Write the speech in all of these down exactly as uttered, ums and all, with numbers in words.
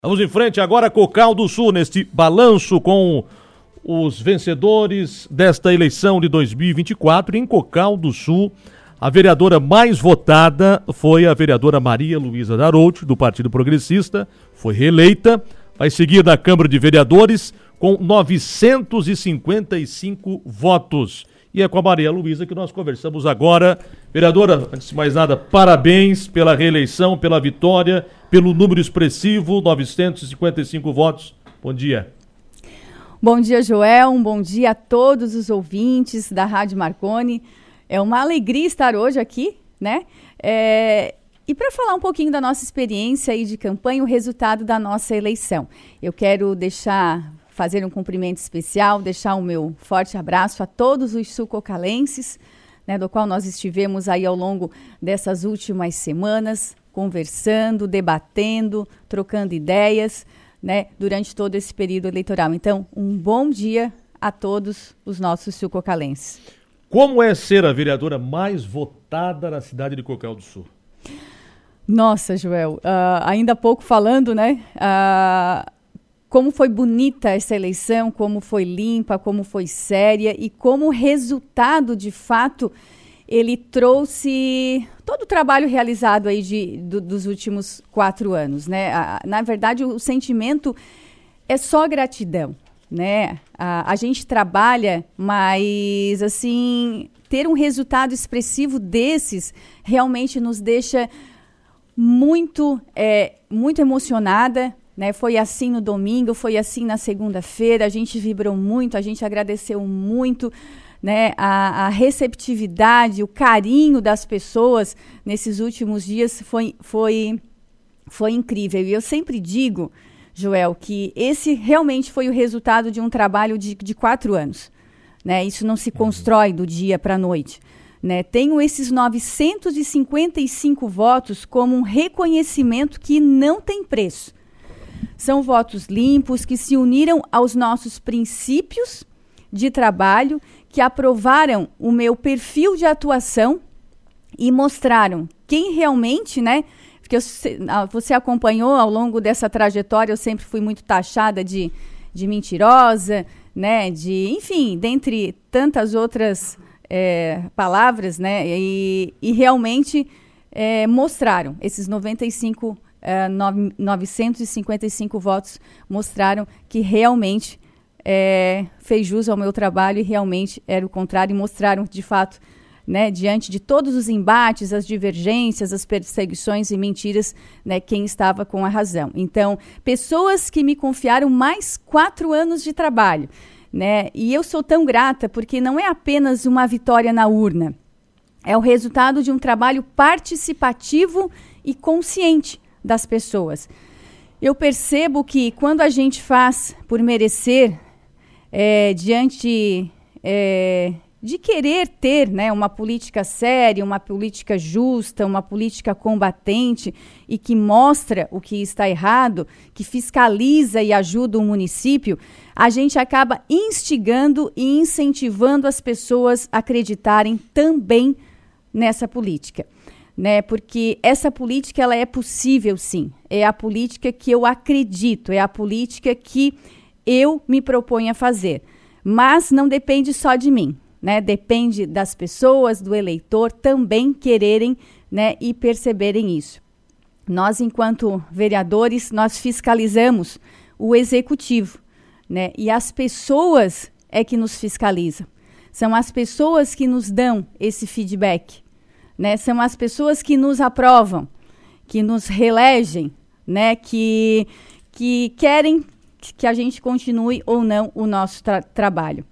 Vamos em frente agora, Cocal do Sul, neste balanço com os vencedores desta eleição de dois mil e vinte e quatro. Em Cocal do Sul, a vereadora mais votada foi a vereadora Maria Luísa Darouti, do Partido Progressista, foi reeleita, vai seguir na Câmara de Vereadores com novecentos e cinquenta e cinco votos. E é com a Maria Luísa que nós conversamos agora. Vereadora, antes de mais nada, parabéns pela reeleição, pela vitória, pelo número expressivo, novecentos e cinquenta e cinco votos. Bom dia. Bom dia, Joel. Um bom dia a todos os ouvintes da Rádio Marconi. É uma alegria estar hoje aqui, né? É... E para falar um pouquinho da nossa experiência aí de campanha, o resultado da nossa eleição. Eu quero deixar... fazer um cumprimento especial, deixar o meu forte abraço a todos os sul-cocalenses, né, do qual nós estivemos aí ao longo dessas últimas semanas, conversando, debatendo, trocando ideias, né, durante todo esse período eleitoral. Então, um bom dia a todos os nossos sul-cocalenses. Como é ser a vereadora mais votada na cidade de Cocal do Sul? Nossa, Joel, uh, ainda há pouco falando, né, uh, como foi bonita essa eleição, como foi limpa, como foi séria e como resultado, de fato, ele trouxe todo o trabalho realizado aí de, do, dos últimos quatro anos, né? A, na verdade, o sentimento é só gratidão, né? A, a gente trabalha, mas, assim, ter um resultado expressivo desses realmente nos deixa muito, é, muito emocionada, né? Foi assim no domingo, foi assim na segunda-feira, a gente vibrou muito, a gente agradeceu muito, né? a, a receptividade, o carinho das pessoas nesses últimos dias foi, foi, foi incrível. E eu sempre digo, Joel, que esse realmente foi o resultado de um trabalho de, de quatro anos. Né? Isso não se constrói do dia para a noite. Né? Tenho esses novecentos e cinquenta e cinco votos como um reconhecimento que não tem preço. São votos limpos que se uniram aos nossos princípios de trabalho, que aprovaram o meu perfil de atuação e mostraram quem realmente, né? Porque eu, você acompanhou ao longo dessa trajetória, eu sempre fui muito taxada de, de mentirosa, né? De, enfim, dentre tantas outras é, palavras, né? E, e realmente é, mostraram esses noventa e cinco Uh, novecentos e cinquenta e cinco votos mostraram que realmente é, fez jus ao meu trabalho e realmente era o contrário, e mostraram de fato, né, diante de todos os embates, as divergências, as perseguições e mentiras, né, quem estava com a razão. Então, pessoas que me confiaram mais quatro anos de trabalho, né, e eu sou tão grata porque não é apenas uma vitória na urna, é o resultado de um trabalho participativo e consciente das pessoas. Eu percebo que quando a gente faz por merecer, é, diante é, de querer ter, né, uma política séria, uma política justa, uma política combatente e que mostra o que está errado, que fiscaliza e ajuda o município, a gente acaba instigando e incentivando as pessoas a acreditarem também nessa política. Né, porque essa política ela é possível, sim. É a política que eu acredito, é a política que eu me proponho a fazer. Mas não depende só de mim, né? Depende das pessoas, do eleitor também quererem, né, e perceberem isso. Nós, enquanto vereadores, nós fiscalizamos o executivo, né? E as pessoas é que nos fiscalizam. São as pessoas que nos dão esse feedback. Né, são as pessoas que nos aprovam, que nos reelegem, né, que, que querem que a gente continue ou não o nosso tra- trabalho.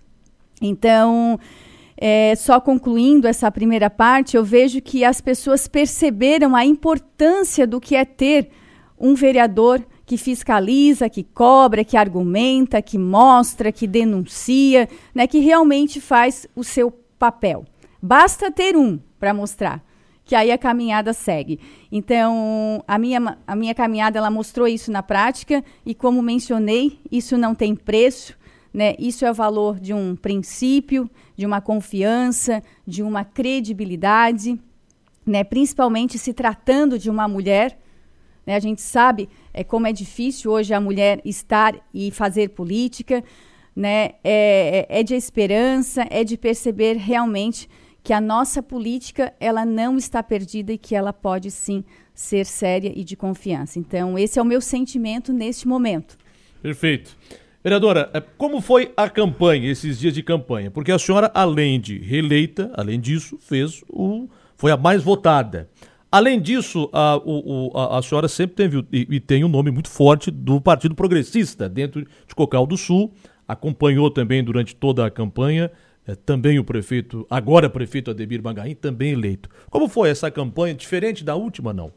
Então, é, só concluindo essa primeira parte, eu vejo que as pessoas perceberam a importância do que é ter um vereador que fiscaliza, que cobra, que argumenta, que mostra, que denuncia, né, que realmente faz o seu papel. Basta ter um para mostrar, que aí a caminhada segue. Então, a minha, a minha caminhada, ela mostrou isso na prática e, como mencionei, isso não tem preço, né? Isso é o valor de um princípio, de uma confiança, de uma credibilidade, né? Principalmente se tratando de uma mulher, né? A gente sabe é, como é difícil hoje a mulher estar e fazer política, né? É, é, é de esperança, é de perceber realmente que a nossa política ela não está perdida e que ela pode sim ser séria e de confiança. Então, esse é o meu sentimento neste momento. Perfeito. Vereadora, como foi a campanha, esses dias de campanha? Porque a senhora, além de reeleita, além disso, fez o, foi a mais votada. Além disso, a, o, a, a senhora sempre teve e, e tem um nome muito forte do Partido Progressista dentro de Cocal do Sul, acompanhou também durante toda a campanha, é, também o prefeito, agora prefeito Ademir Mangaim, também eleito. Como foi essa campanha, diferente da última, não?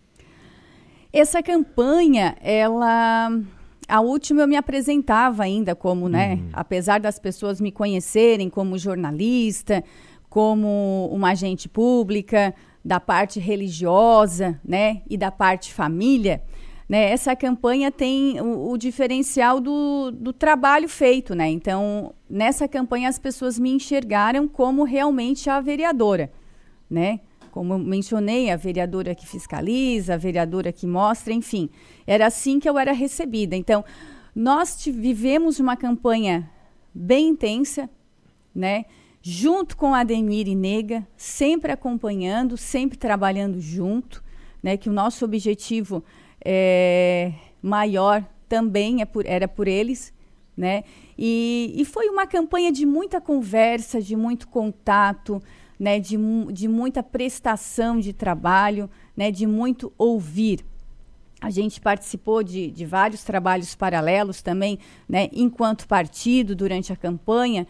Essa campanha, ela... A última eu me apresentava ainda como, né, uhum. apesar das pessoas me conhecerem como jornalista, como uma agente pública, da parte religiosa, né, e da parte família, né, essa campanha tem o, o diferencial do, do trabalho feito, né, então nessa campanha as pessoas me enxergaram como realmente a vereadora, né, como eu mencionei, a vereadora que fiscaliza, a vereadora que mostra, enfim. Era assim que eu era recebida. Então, nós vivemos uma campanha bem intensa, né? Junto com a Ademir e Nega, sempre acompanhando, sempre trabalhando junto, né? Que o nosso objetivo é, maior também é por, era por eles, né? E, e foi uma campanha de muita conversa, de muito contato, né, de, de muita prestação de trabalho, né, de muito ouvir. A gente participou de, de vários trabalhos paralelos também, né, enquanto partido, durante a campanha,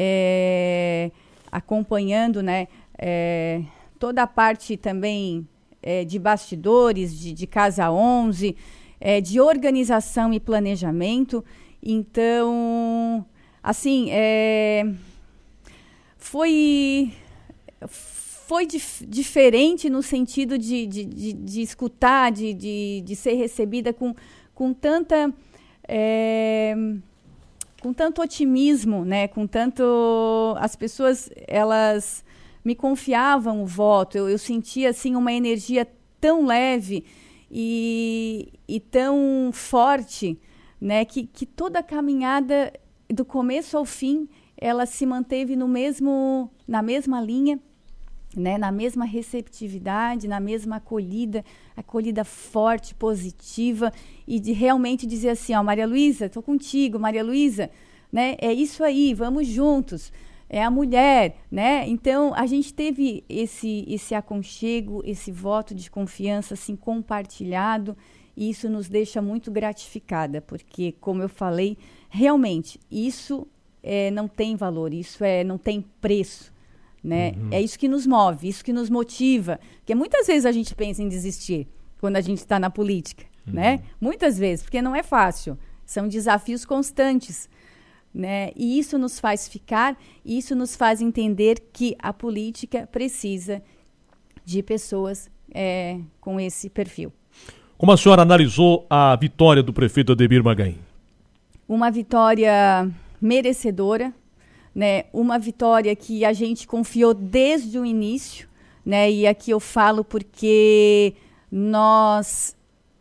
é, acompanhando, né, é, toda a parte também é, de bastidores, de, de Casa onze, é, de organização e planejamento. Então, assim, é, foi... Foi dif- diferente no sentido de, de, de, de escutar, de, de, de ser recebida com, com, tanta, é, com tanto otimismo, né? Com tanto... As pessoas, elas me confiavam o voto. Eu, eu sentia, assim, uma energia tão leve e, e tão forte, né? Que, que toda a caminhada, do começo ao fim, ela se manteve no mesmo, na mesma linha, né, na mesma receptividade, na mesma acolhida, acolhida forte, positiva, e de realmente dizer assim, ó, Maria Luísa, estou contigo, Maria Luísa, né, é isso aí, vamos juntos, é a mulher, né, então a gente teve esse, esse aconchego, esse voto de confiança, assim, compartilhado, e isso nos deixa muito gratificada, porque, como eu falei, realmente, isso é, não tem valor, isso é, não tem preço, né? Uhum. É isso que nos move, isso que nos motiva, porque muitas vezes a gente pensa em desistir quando a gente está na política, uhum. né? Muitas vezes, porque não é fácil, são desafios constantes, né? E isso nos faz ficar, e isso nos faz entender que a política precisa de pessoas é, com esse perfil. Como a senhora analisou a vitória do prefeito Ademir Mangaim? Uma vitória merecedora, né, uma vitória que a gente confiou desde o início, né, e aqui eu falo porque nós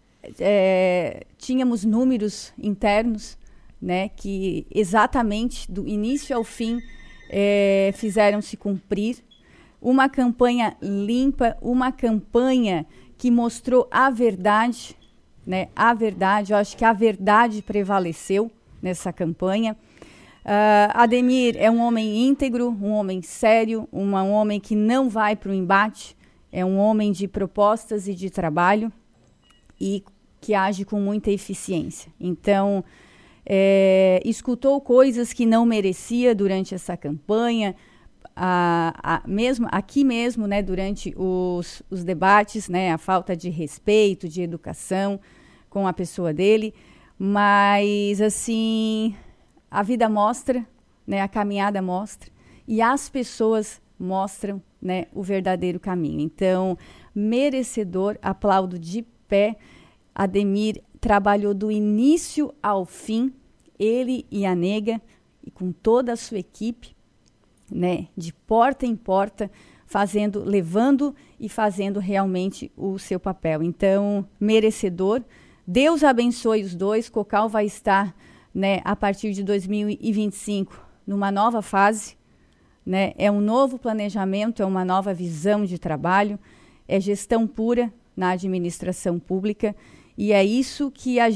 é, tínhamos números internos, né, que exatamente do início ao fim é, fizeram se cumprir. Uma campanha limpa, uma campanha que mostrou a verdade, né, a verdade, eu acho que a verdade prevaleceu nessa campanha. Uh, Ademir é um homem íntegro, um homem sério, uma, um homem que não vai para o embate, é um homem de propostas e de trabalho e que age com muita eficiência. Então, é, escutou coisas que não merecia durante essa campanha, a, a, mesmo, aqui mesmo, né, durante os, os debates, né, a falta de respeito, de educação com a pessoa dele, mas, assim... A vida mostra, né, a caminhada mostra, e as pessoas mostram, né, o verdadeiro caminho. Então, merecedor, aplaudo de pé. Ademir trabalhou do início ao fim, ele e a Nega, e com toda a sua equipe, né, de porta em porta, fazendo, levando e fazendo realmente o seu papel. Então, merecedor. Deus abençoe os dois. Cocal vai estar, né, a partir de dois mil e vinte e cinco numa nova fase, né? É um novo planejamento, é uma nova visão de trabalho, é gestão pura na administração pública e é isso que a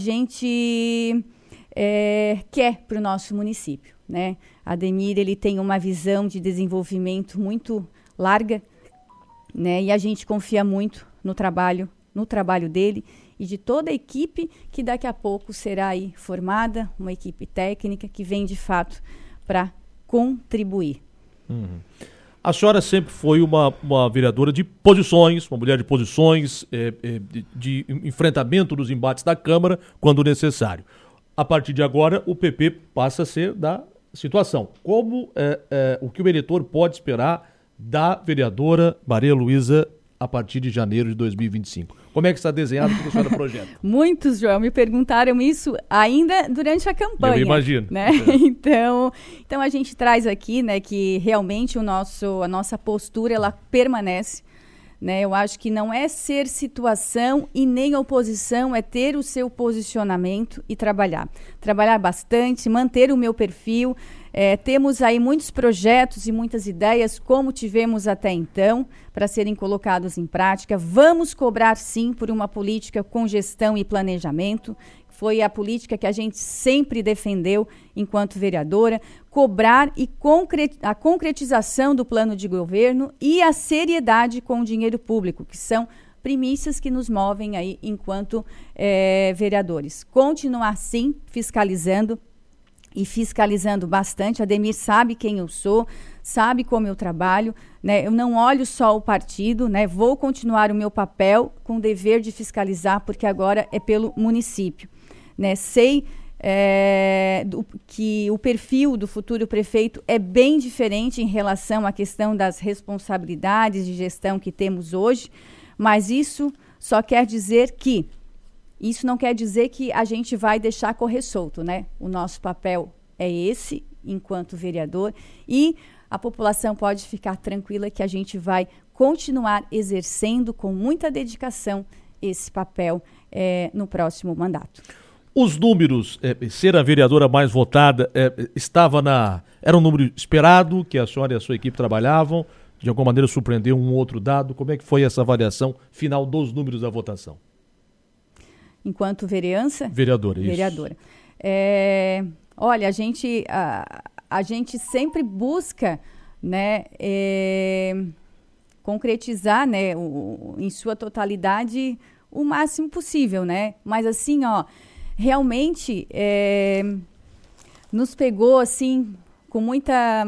gente é, quer para o nosso município, né? Ademir, ele tem uma visão de desenvolvimento muito larga, né? E a gente confia muito no trabalho, no trabalho dele e de toda a equipe que daqui a pouco será aí formada, uma equipe técnica que vem de fato para contribuir. Uhum. A senhora sempre foi uma, uma vereadora de posições, uma mulher de posições, é, é, de, de enfrentamento dos embates da Câmara quando necessário. A partir de agora, o P P passa a ser da situação. Como é, é, o que o eleitor pode esperar da vereadora Maria Luísa a partir de janeiro de dois mil e vinte e cinco? Como é que está desenhado o que a senhora projeta? Muitos, Joel, me perguntaram isso ainda durante a campanha. Eu imagino. Né? É. Então, então a gente traz aqui, né, que realmente o nosso, a nossa postura ela permanece. Né? Eu acho que não é ser situação e nem oposição, é ter o seu posicionamento e trabalhar. Trabalhar bastante, manter o meu perfil. É, temos aí muitos projetos e muitas ideias, como tivemos até então, para serem colocados em prática. Vamos cobrar, sim, por uma política com gestão e planejamento. Foi a política que a gente sempre defendeu enquanto vereadora. Cobrar e concre- a concretização do plano de governo e a seriedade com o dinheiro público, que são primícias que nos movem aí enquanto é, vereadores. Continuar, sim, fiscalizando e fiscalizando bastante. A Ademir sabe quem eu sou, sabe como eu trabalho, né? Eu não olho só o partido, né? Vou continuar o meu papel com o dever de fiscalizar, porque agora é pelo município, né? Sei é, do, que o perfil do futuro prefeito é bem diferente em relação à questão das responsabilidades de gestão que temos hoje, mas isso só quer dizer que Isso não quer dizer que a gente vai deixar correr solto, né? O nosso papel é esse, enquanto vereador, e a população pode ficar tranquila que a gente vai continuar exercendo com muita dedicação esse papel é, no próximo mandato. Os números, é, ser a vereadora mais votada, é, estava na, era um número esperado que a senhora e a sua equipe trabalhavam? De alguma maneira surpreendeu um outro dado? Como é que foi essa avaliação final dos números da votação? Enquanto vereança? Vereadora, isso. Vereadora. É, olha, a gente, a, a gente sempre busca, né, é, concretizar, né, o, em sua totalidade o máximo possível, né? Mas assim, ó, realmente é, nos pegou assim com muita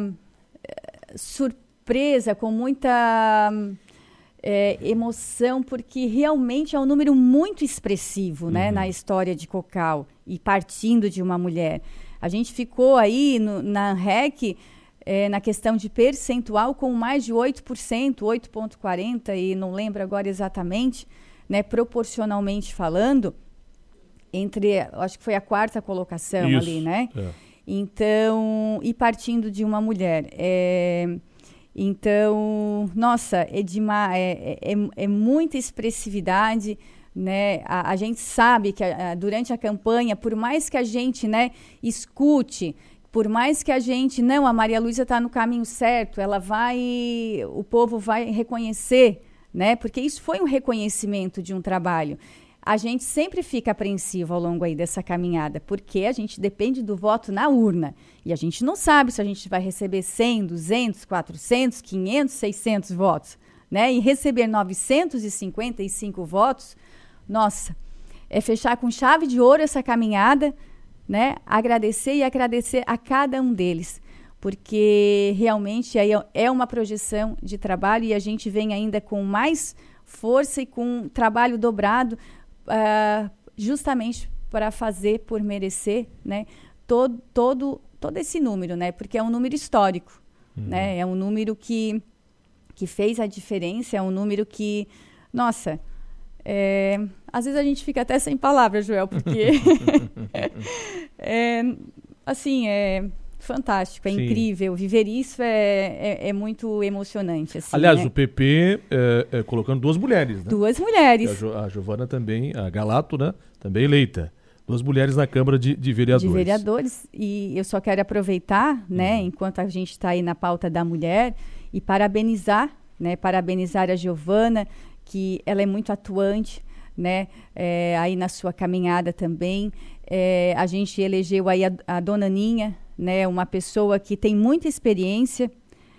surpresa, com muita É, emoção, porque realmente é um número muito expressivo, né, uhum. na história de Cocal, e partindo de uma mulher. A gente ficou aí no, na R E C, é, na questão de percentual, com mais de oito por cento, oito vírgula quarenta por cento, e não lembro agora exatamente, né, proporcionalmente falando, entre, acho que foi a quarta colocação Isso. ali, né? É. Então, e partindo de uma mulher. É, Então, nossa, é, de uma, é, é, é muita expressividade, né? A, a gente sabe que a, a, durante a campanha, por mais que a gente, né, escute, por mais que a gente, não, a Maria Luísa está no caminho certo, ela vai, o povo vai reconhecer, né? Porque isso foi um reconhecimento de um trabalho. A gente sempre fica apreensivo ao longo aí dessa caminhada, porque a gente depende do voto na urna. E a gente não sabe se a gente vai receber cem, duzentos, quatrocentos, quinhentos, seiscentos votos, né? E receber novecentos e cinquenta e cinco votos, nossa, é fechar com chave de ouro essa caminhada, né? Agradecer e agradecer a cada um deles, porque realmente aí é uma projeção de trabalho e a gente vem ainda com mais força e com trabalho dobrado, Uh, justamente para fazer por merecer, né, todo, todo, todo esse número, né, porque é um número histórico, uhum. né, é um número que, que fez a diferença, é um número que, nossa, é, às vezes a gente fica até sem palavras, Joel, porque, é, assim, é, fantástico, é Sim. incrível. Viver isso é, é, é muito emocionante. Assim, Aliás, né? o P P é, é, colocando duas mulheres, né? Duas mulheres. A, jo, a Giovana também, a Galato, né? Também eleita. Duas mulheres na Câmara de, de Vereadores. De vereadores. E eu só quero aproveitar, né, uhum. enquanto a gente está aí na pauta da mulher, e parabenizar, né? Parabenizar a Giovana, que ela é muito atuante, né? É, aí na sua caminhada também. É, a gente elegeu aí a, a Dona Aninha, né? Uma pessoa que tem muita experiência,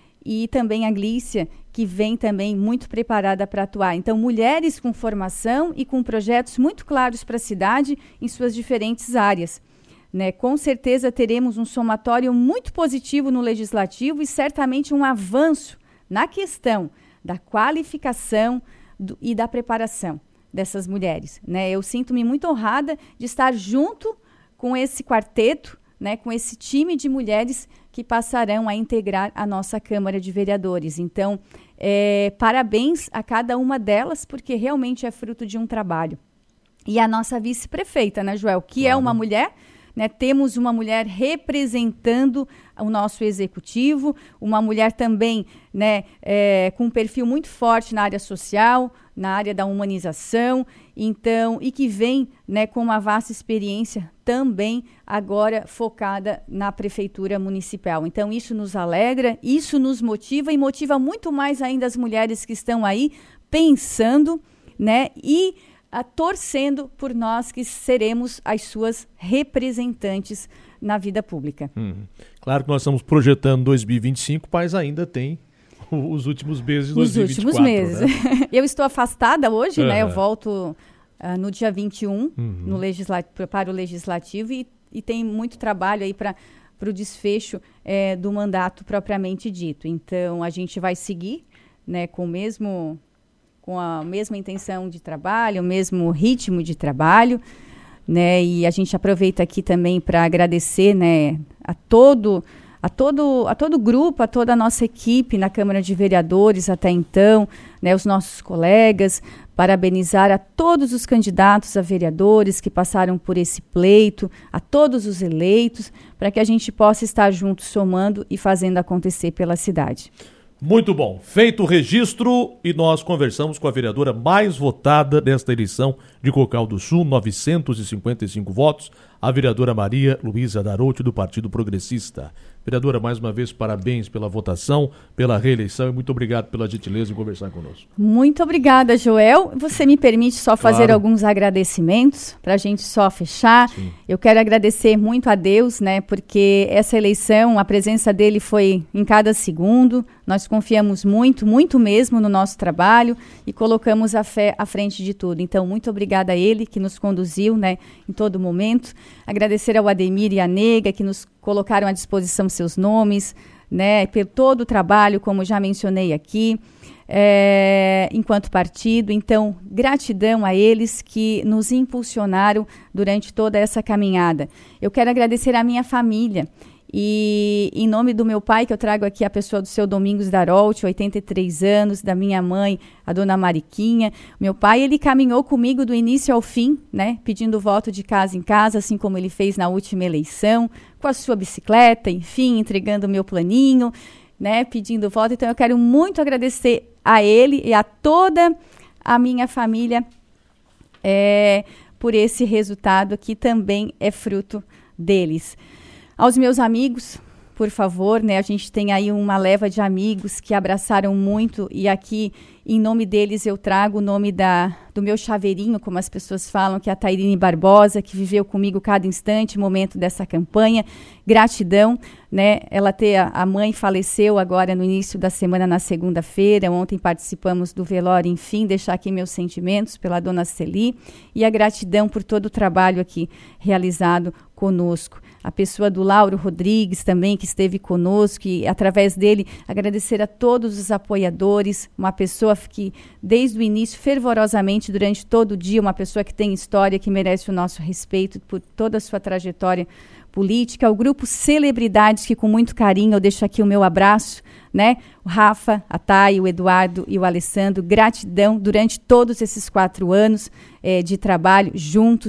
e também a Glícia, que vem também muito preparada para atuar. Então, mulheres com formação e com projetos muito claros para a cidade em suas diferentes áreas. Né? Com certeza teremos um somatório muito positivo no Legislativo e certamente um avanço na questão da qualificação do, e da preparação dessas mulheres. Né? Eu sinto-me muito honrada de estar junto com esse quarteto, né? Com esse time de mulheres que passarão a integrar a nossa Câmara de Vereadores. Então, é, parabéns a cada uma delas, porque realmente é fruto de um trabalho. E a nossa vice-prefeita, né, Joel, que claro. É uma mulher, né, temos uma mulher representando o nosso executivo, uma mulher também, né, é, com um perfil muito forte na área social, na área da humanização, então, e que vem, né, com uma vasta experiência também agora focada na Prefeitura Municipal. Então, isso nos alegra, isso nos motiva e motiva muito mais ainda as mulheres que estão aí pensando, né, e a, torcendo por nós que seremos as suas representantes na vida pública. Hum. Claro que nós estamos projetando dois mil e vinte e cinco, mas ainda tem os últimos meses de dois mil e vinte e quatro. Os últimos meses. Né? Eu estou afastada hoje, uhum. né? Eu volto uh, no dia vinte e um uhum. no legisla- para o Legislativo e, e tem muito trabalho aí para o desfecho é, do mandato propriamente dito. Então, a gente vai seguir, né, com o mesmo... com a mesma intenção de trabalho, o mesmo ritmo de trabalho, né? E a gente aproveita aqui também para agradecer, né, a todo, a todo, a todo o grupo, a toda a nossa equipe na Câmara de Vereadores até então, né, os nossos colegas, parabenizar a todos os candidatos a vereadores que passaram por esse pleito, a todos os eleitos, para que a gente possa estar juntos somando e fazendo acontecer pela cidade. Muito bom. Feito o registro e nós conversamos com a vereadora mais votada desta eleição de Cocal do Sul, novecentos e cinquenta e cinco votos, a vereadora Maria Luísa Darouti, do Partido Progressista. Vereadora, mais uma vez, parabéns pela votação, pela reeleição e muito obrigado pela gentileza em conversar conosco. Muito obrigada, Joel. Você me permite só fazer claro. alguns agradecimentos para a gente só fechar. Sim. Eu quero agradecer muito a Deus, né, porque essa eleição, a presença dele foi em cada segundo. Nós confiamos muito, muito mesmo no nosso trabalho e colocamos a fé à frente de tudo. Então, muito obrigada a ele que nos conduziu, né, em todo momento. Agradecer ao Ademir e à Nega que nos colocaram à disposição seus nomes, né, por todo o trabalho, como já mencionei aqui, é, enquanto partido. Então, gratidão a eles que nos impulsionaram durante toda essa caminhada. Eu quero agradecer à minha família. E em nome do meu pai, que eu trago aqui a pessoa do seu Domingos Darouti, oitenta e três anos, da minha mãe, a dona Mariquinha. Meu pai, ele caminhou comigo do início ao fim, né, pedindo voto de casa em casa, assim como ele fez na última eleição, com a sua bicicleta, enfim, entregando o meu planinho, né, pedindo voto. Então, eu quero muito agradecer a ele e a toda a minha família é, por esse resultado que também é fruto deles. Aos meus amigos, por favor, né, a gente tem aí uma leva de amigos que abraçaram muito e aqui, em nome deles, eu trago o nome da, do meu chaveirinho, como as pessoas falam, que é a Tairine Barbosa, que viveu comigo cada instante, momento dessa campanha. Gratidão, né? Ela ter, a, a mãe faleceu agora no início da semana, na segunda-feira. Ontem participamos do velório, enfim, deixar aqui meus sentimentos pela dona Celi e a gratidão por todo o trabalho aqui realizado conosco. A pessoa do Lauro Rodrigues também, que esteve conosco, e através dele agradecer a todos os apoiadores, uma pessoa que desde o início, fervorosamente, durante todo o dia, uma pessoa que tem história, que merece o nosso respeito por toda a sua trajetória política. O grupo Celebridades, que com muito carinho eu deixo aqui o meu abraço, né? O Rafa, a Thay, o Eduardo e o Alessandro, gratidão durante todos esses quatro anos eh, de trabalho juntos.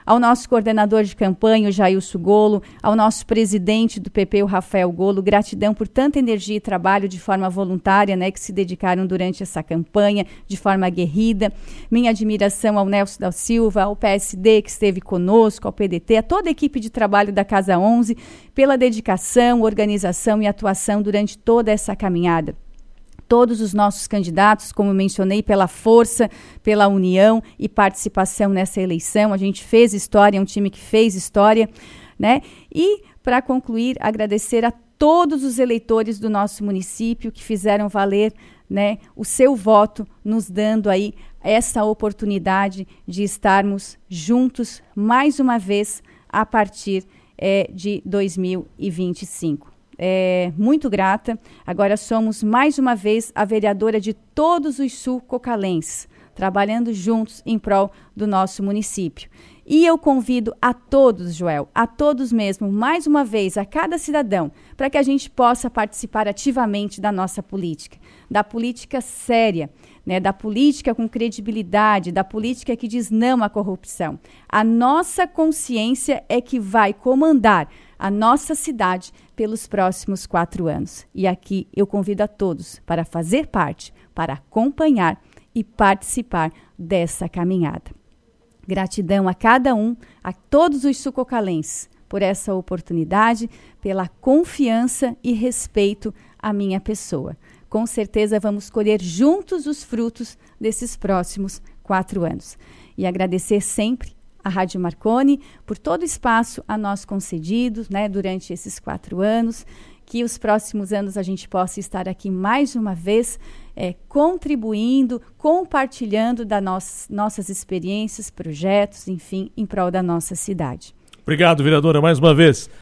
ao nosso coordenador de campanha, o Jailson Golo, ao nosso presidente do P P, o Rafael Golo, gratidão por tanta energia e trabalho de forma voluntária, né, que se dedicaram durante essa campanha, de forma aguerrida. Minha admiração ao Nelson da Silva, ao P S D que esteve conosco, ao P D T, a toda a equipe de trabalho da Casa onze, pela dedicação, organização e atuação durante toda essa caminhada. Todos os nossos candidatos, como mencionei, pela força, pela união e participação nessa eleição. A gente fez história, é um time que fez história, né? E, para concluir, agradecer a todos os eleitores do nosso município que fizeram valer, né, o seu voto, nos dando aí essa oportunidade de estarmos juntos mais uma vez a partir é, de dois mil e vinte e cinco. É, muito grata. Agora somos mais uma vez a vereadora de todos os sul-cocalenses, trabalhando juntos em prol do nosso município. E eu convido a todos, Joel, a todos mesmo, mais uma vez, a cada cidadão, para que a gente possa participar ativamente da nossa política, da política séria, né, da política com credibilidade, da política que diz não à corrupção. A nossa consciência é que vai comandar a nossa cidade pelos próximos quatro anos. E aqui eu convido a todos para fazer parte, para acompanhar e participar dessa caminhada. Gratidão a cada um, a todos os sul-cocalenses, por essa oportunidade, pela confiança e respeito à minha pessoa. Com certeza vamos colher juntos os frutos desses próximos quatro anos. E agradecer sempre a Rádio Marconi por todo o espaço a nós concedido, né, durante esses quatro anos, que os próximos anos a gente possa estar aqui mais uma vez é, contribuindo, compartilhando das nossas, nossas experiências, projetos, enfim, em prol da nossa cidade. Obrigado, vereadora, mais uma vez.